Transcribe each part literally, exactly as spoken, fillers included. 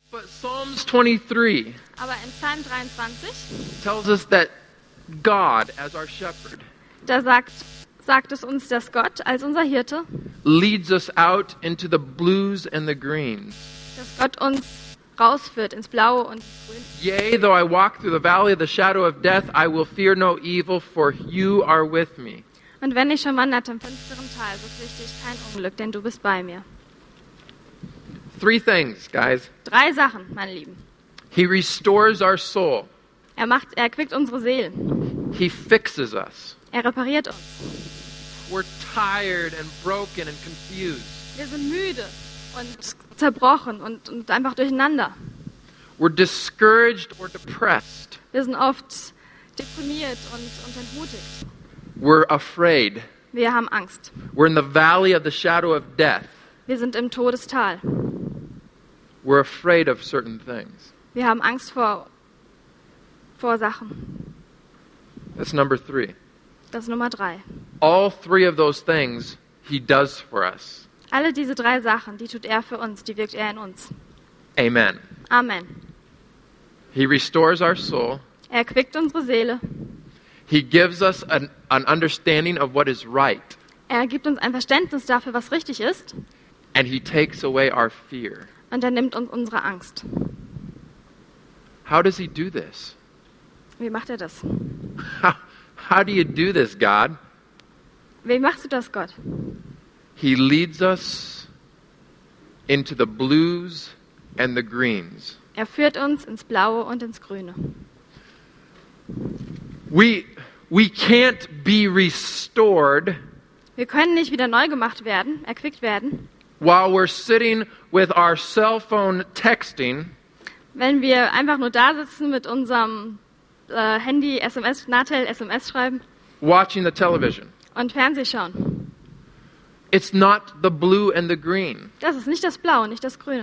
But Psalms twenty-three Aber in Psalm dreiundzwanzig, tells us that God, as our shepherd, da sagt, sagt es uns, dass Gott als unser Hirte, leads us out into the blues and the greens. dass Gott uns rausführt ins Blaue und ins Grün. Yea, though I walk through the valley of the shadow of death, I will fear no evil, for you are with me. Und wenn ich schon wanderte im finsteren Tal, so fürchte ich kein Unglück, denn du bist bei mir. Three things, guys. Drei Sachen, meine Lieben. He restores our soul. Er macht, er erquickt unsere Seelen. He fixes us. Er repariert uns. We're tired and broken and confused. Wir sind müde und zerbrochen und, und einfach durcheinander. We're discouraged or depressed. Wir sind oft deprimiert und, und entmutigt. We're afraid. Wir haben Angst. We're in the valley of the shadow of death. Wir sind im Todestal. We're afraid of certain things. Wir haben Angst vor, vor Sachen. That's number three. Das ist Nummer drei. All three of those things he does for us. Alle diese drei Sachen, die tut er für uns, die wirkt er in uns. Amen. Amen. He restores our soul. Er erquickt unsere Seele. He gives us an, an understanding of what is right. Er gibt uns ein Verständnis dafür, was richtig ist. And he takes away our fear. Und er nimmt uns unsere Angst. How does he do this? Wie macht er das? How, how do you do this, God? Wie machst du das, Gott? He leads us into the blues and the greens. Er führt uns ins Blaue und ins Grüne. We, we can't be restored Wir können nicht wieder neu gemacht werden, erquickt werden, while we're sitting with our cell phone texting wenn wir einfach nur da sitzen mit unserem äh, Handy, S M S, Natel, S M S schreiben watching the television. und Fernseh schauen. It's not the blue and the green. Das ist nicht das Blaue, nicht das Grüne.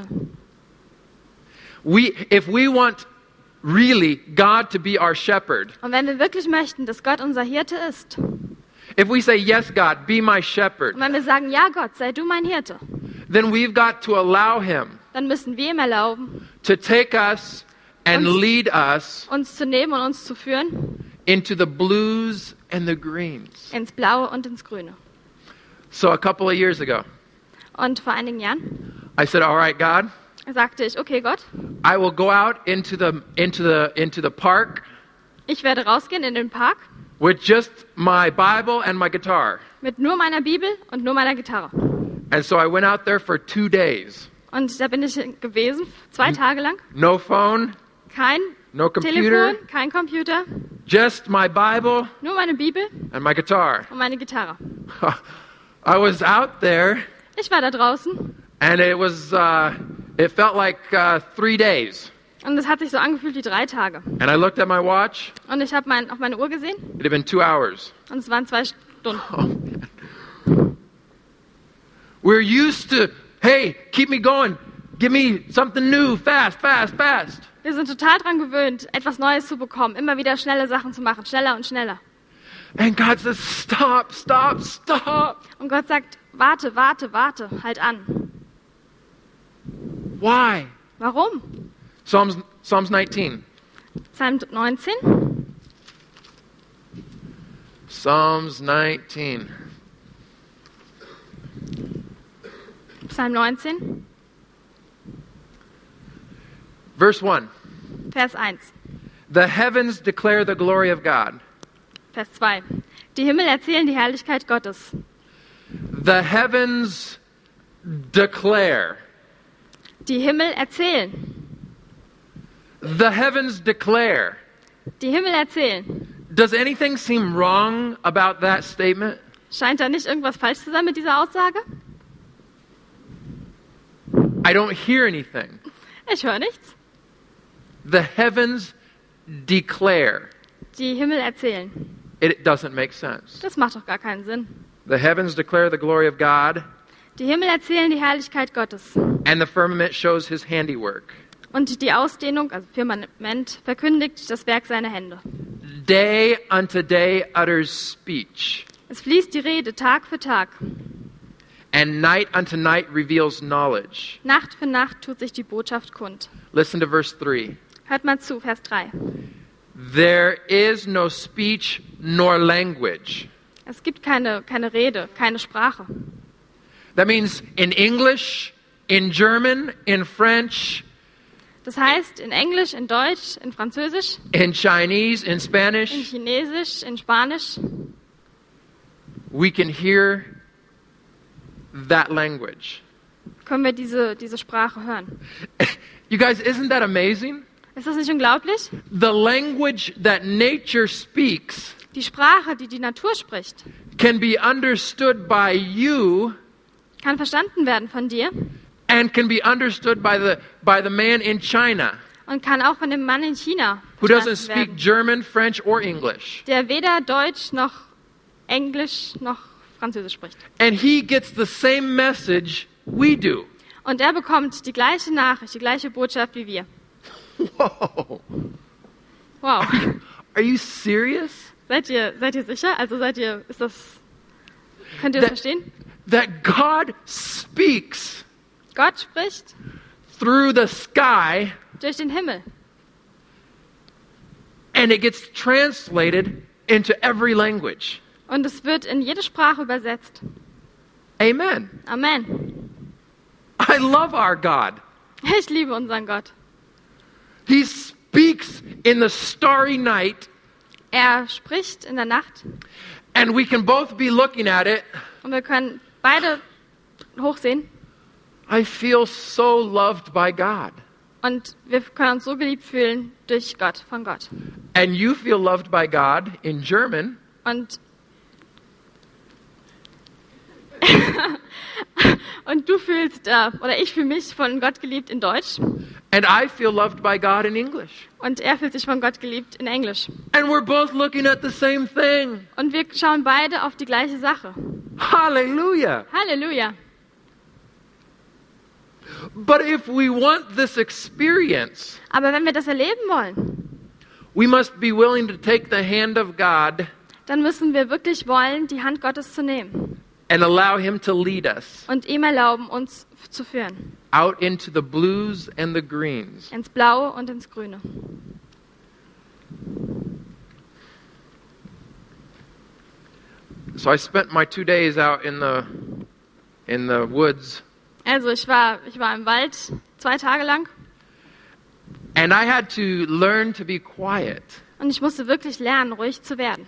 We, if we want really God to be our shepherd, Und wenn wir wirklich möchten, dass Gott unser Hirte ist, if we say, yes, God, be my shepherd, und wenn wir sagen, ja Gott, sei du mein Hirte, then we've got to allow him dann müssen wir ihm erlauben, to take us and Uns- lead us uns zu nehmen und uns zu führen into the blues and the greens. ins Blaue und ins Grüne. So a couple of years ago, Und vor einigen Jahren I said, all right, God, sagte ich, okay Gott, I will go out into the, into the, into the park ich werde rausgehen in den Park with just my Bible and my guitar. mit nur meiner Bibel und nur meiner Gitarre. And so I went out there for two days. Und da bin ich gewesen, zwei Tage lang. No phone, Kein no computer, Telefon, kein Computer, just my Bible nur meine Bibel and my guitar. und meine Gitarre. I was out there Ich war da draußen and it was, uh, it felt like uh, three days. und es hat sich so angefühlt wie drei Tage. And I looked at my watch, Und ich habe mein, auf meine Uhr gesehen it had been two hours. und es waren zwei Stunden. Oh, man. We're used to, hey, keep me going. Give me something new, fast, fast, fast. Wir sind total dran gewöhnt, etwas Neues zu bekommen, immer wieder schnelle Sachen zu machen, schneller und schneller. And God says, stop, stop, stop. Und Gott sagt, warte, warte, warte, halt an. Why? Warum? Psalms, Psalms nineteen. Psalm neunzehn, Psalms nineteen. Psalm neunzehn, Verse one. Vers eins, The heavens declare the glory of God. Vers zwei. Die Himmel erzählen die Herrlichkeit Gottes. The heavens declare. Die Himmel erzählen. The heavens declare. Die Himmel erzählen. Does anything seem wrong about that statement? Scheint da nicht irgendwas falsch zu sein mit dieser Aussage? I don't hear anything. Ich höre nichts. The heavens declare. Die Himmel erzählen. It doesn't make sense. Das macht doch gar keinen Sinn. The heavens declare the glory of God, Die Himmel erzählen die Herrlichkeit Gottes. and the firmament shows his handiwork. Und die Ausdehnung, also Firmament, verkündigt das Werk seiner Hände. Day unto day utters speech, Es fließt die Rede Tag für Tag. and night unto night reveals knowledge. Nacht für Nacht tut sich die Botschaft kund. Listen to verse three. Hört mal zu, Vers drei. There is no speech nor language. Es gibt keine, keine Rede, keine Sprache. That means in English, in German, in French, Das heißt in Englisch, in Deutsch, in Französisch, in Chinese, in in Spanish, Chinesisch, in Spanisch. we can hear that language. Können wir diese, diese Sprache hören. You guys, isn't that amazing? Ist das nicht unglaublich? The language that nature speaks Die Sprache, die die Natur spricht, can be understood by you kann verstanden werden von dir and can be understood by the by the man in China und kann auch von dem Mann in China who doesn't verstanden speak werden, German, French, or English. der weder Deutsch noch Englisch noch Französisch spricht. And he gets the same message we do. Und er bekommt die gleiche Nachricht, die gleiche Botschaft wie wir. Whoa. Wow. Are you serious? Seid ihr, seid ihr sicher? Also seid ihr, ist das, könnt ihr das That- verstehen? That God speaks Gott spricht through the sky durch den Himmel and it gets translated into every language. und es wird in jede Sprache übersetzt. Amen. Amen. I love our God. Ich liebe unseren Gott. He speaks in the starry night, Er spricht in der Nacht and we can both be looking at it. und wir können beide hochsehen I feel so loved by God. und wir können uns so geliebt fühlen durch Gott, von Gott. And you feel loved by God in German, Und und du fühlst, äh, oder ich fühle mich von Gott geliebt in Deutsch and I feel loved by God in English. und er fühlt sich von Gott geliebt in Englisch. And we're both looking at the same thing. Und wir schauen beide auf die gleiche Sache. Hallelujah. Halleluja. But if we want this experience, Aber wenn wir das erleben wollen, we must be willing to take the hand of God dann müssen wir wirklich wollen, die Hand Gottes zu nehmen and allow Him to lead us und ihm erlauben, uns f- zu führen. out into the blues and the greens. Ins Blaue und ins Grüne. So I spent my two days out in the in the woods, Also ich war, ich war im Wald zwei Tage lang and I had to learn to be quiet. und ich musste wirklich lernen, ruhig zu werden.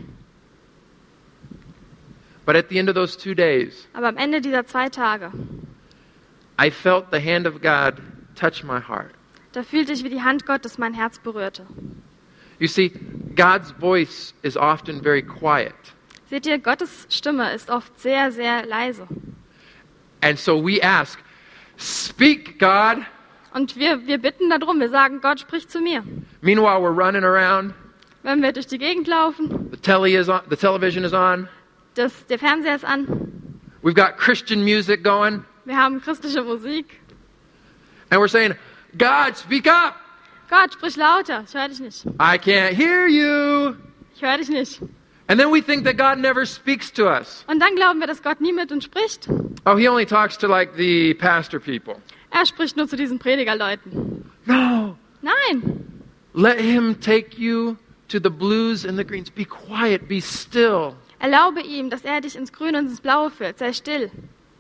But at the end of those two days, Aber am Ende dieser zwei Tage, I felt the hand of God touch my heart. da fühlte ich, wie die Hand Gottes mein Herz berührte. You see, God's voice is often very quiet. Seht ihr, Gottes Stimme ist oft sehr, sehr leise. And so we ask, "Speak, God." Und wir, wir bitten darum, wir sagen, Gott, sprich zu mir. Meanwhile, we're running around. Wenn wir durch die Gegend laufen, The telly is on, the television is on. das, der Fernseher ist an, We've got Christian music going, wir haben christliche Musik. and we're saying, "God, speak up. Gott, sprich lauter, ich höre dich nicht. I can't hear you." Ich höre dich nicht. And then we think that God never speaks to us. Und dann glauben wir, dass Gott nie mit uns spricht. Oh, He only talks to like the pastor people. Er spricht nur zu diesen Predigerleuten. No. Nein, Let Him take you to the blues and the greens. Be quiet, be still. erlaube ihm, dass er dich ins Grüne und ins Blaue führt. Sei still.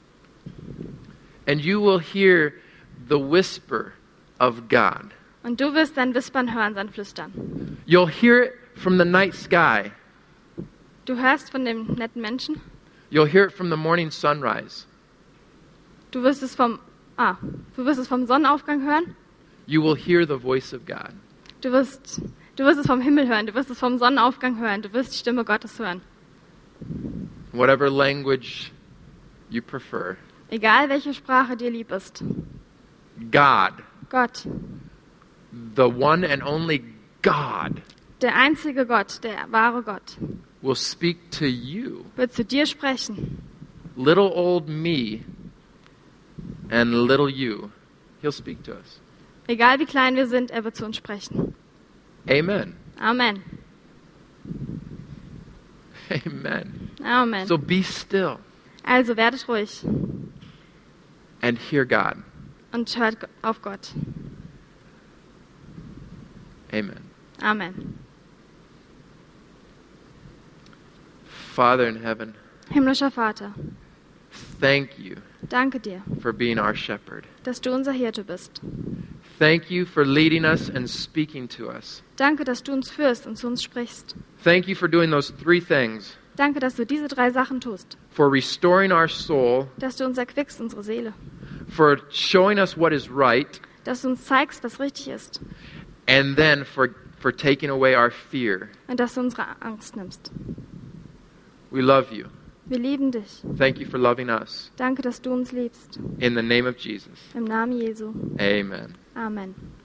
And you will hear the whisper of God. Und du wirst sein Wispern hören, sein Flüstern. You'll hear it from the night sky. Du hörst von dem netten Menschen. You'll hear it from the morning sunrise. Du wirst es vom, ah, du wirst es vom Sonnenaufgang hören. You will hear the voice of God. Du wirst, du wirst es vom Himmel hören. Du wirst es vom Sonnenaufgang hören. Du wirst die Stimme Gottes hören. Whatever language you prefer. Egal welche Sprache dir lieb ist. God, Gott, the one and only God, der einzige Gott, der wahre Gott, will speak to you, wird zu dir sprechen. little old me and little you. He'll speak to us. Egal wie klein wir sind, er wird zu uns sprechen. Amen. Amen. Amen. Amen. So be still. Also werdet ruhig. and hear God. und hört auf Gott. Amen. Amen. Father in heaven, Himmlischer Vater, thank you danke dir, for being our shepherd. dass du unser Hirte bist. Thank you for leading us and speaking to us. Danke, dass du uns führst und zu uns sprichst. Thank you for doing those three things. Danke, dass du diese drei Sachen tust. For restoring our soul, Dass du uns erquickst, unsere Seele. for showing us what is right, Dass du uns zeigst, was richtig ist. and then for, for taking away our fear. Und dass du unsere Angst nimmst. We love you. Wir lieben dich. Thank you for loving us. Danke, dass du uns liebst. In the name of Jesus. Im Namen Jesu. Amen. Amen.